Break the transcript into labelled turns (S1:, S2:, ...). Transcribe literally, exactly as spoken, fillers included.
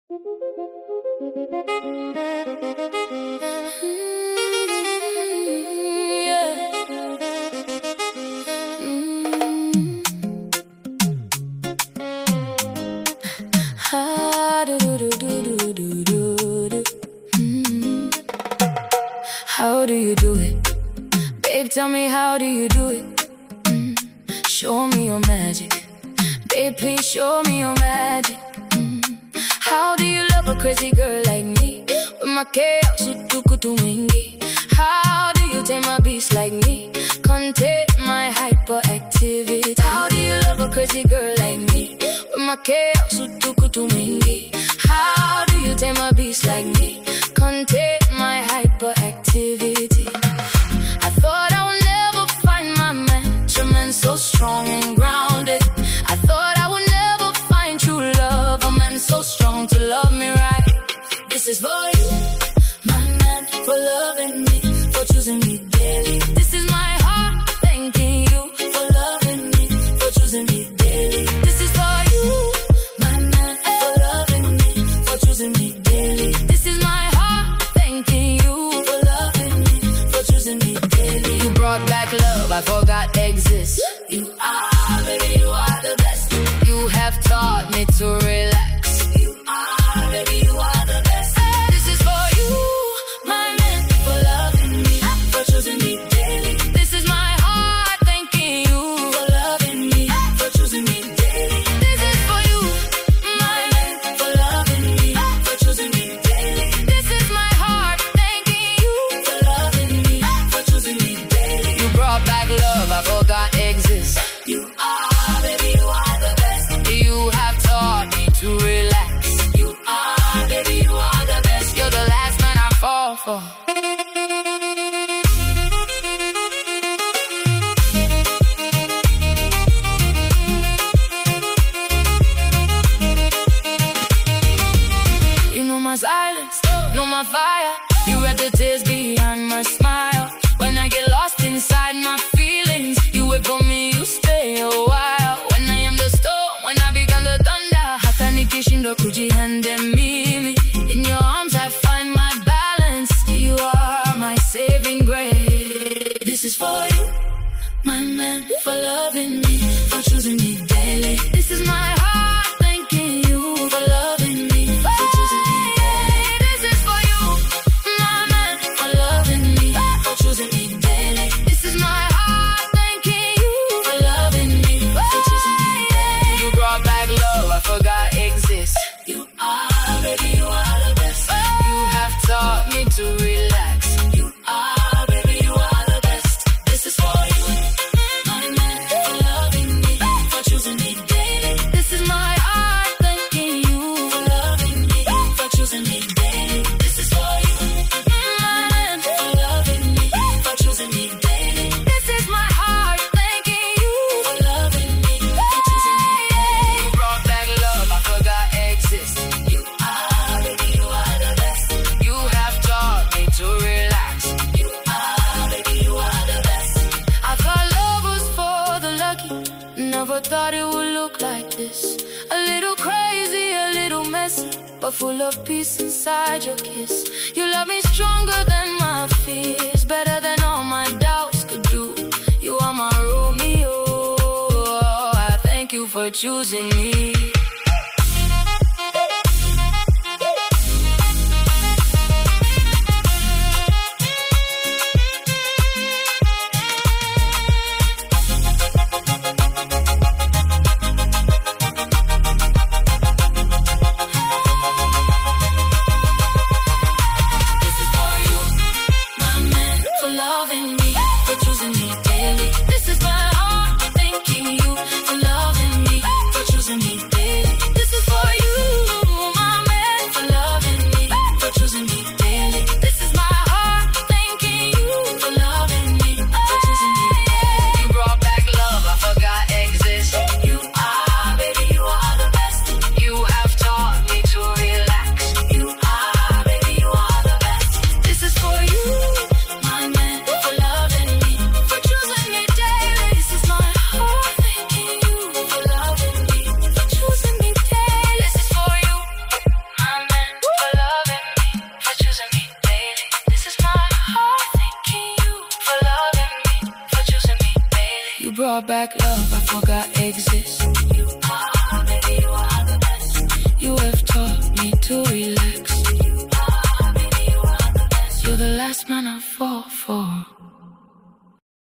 S1: How do you do it? Babe, tell me, how do you do it? Mm. Show me your magic. Babe, please show me your magic. Mm. How do you love a crazy girl like me? With my chaos, utukutu wingi. How do you tame my beast like me? Contain my hyperactivity. How do you love a crazy girl like me? With my chaos, utukutu wingi. How do you tame my beast like me? Contain my hyperactivity. I thought I would never find my man, your man so strong and grounded. I thought I would never find true love, a man so strong to love me right. This is for you, my man, for loving me, for choosing me daily. This is my heart thanking you for loving me, for choosing me daily. This is for you, my man, for loving me, for choosing me daily. This is my heart thanking you for loving me, for choosing me daily. You brought back love I forgot exists. You are, baby, you are the best. You have taught me to relax. You are, baby, you are the best. This is for you, my man, for loving me, for choosing me daily. This is my heart thanking you for loving me, for choosing me daily. This is for you, my man, for loving me, for choosing me daily. This is my heart thanking you for loving me, for choosing me daily. You brought back love I forgot exists. You are, baby, you are the best. You have taught me to relax. You are, baby, you are the best. You're the last man I fall for. You know my silence, know my fire. You read the tears behind my smile. When I get lost inside my feelings, you wait for me, you stay a while. When I am the storm, when I become the thunder, hata nikishindwa kujihande mimi. In your arms I find my balance. You are my saving grace. This is for you, my man, for loving me, for choosing me daily. This is my heart thanking you for loving me, for choosing me daily. This is for you, my man, for loving me, for choosing me daily. This is my heart thanking you for loving me, for choosing me daily. You brought back love I forgot exists. You are, baby, you are the best. You have taught me to relax. You are, baby, you are the best. This is for you, my man, for loving me, for choosing me daily. This is my heart thanking you for loving me, for choosing me daily. This is for you, my man, for loving me, for choosing me daily. This is my heart thanking you for loving me, for choosing me daily. You brought back love I forgot exists. You are, baby, you are the best. You have taught me to relax. You are, baby, you are the best. I thought love was for the lucky, never thought it would look like this. A little crazy, a little messy, but full of peace inside your kiss. You love me stronger than my fears, better than all my doubts could do. You are my Romeo. I thank you for choosing me. This is for you, my man, for loving me, for choosing me daily. This is my heart thanking you for loving me, for choosing me daily. brought back love I forgot exists.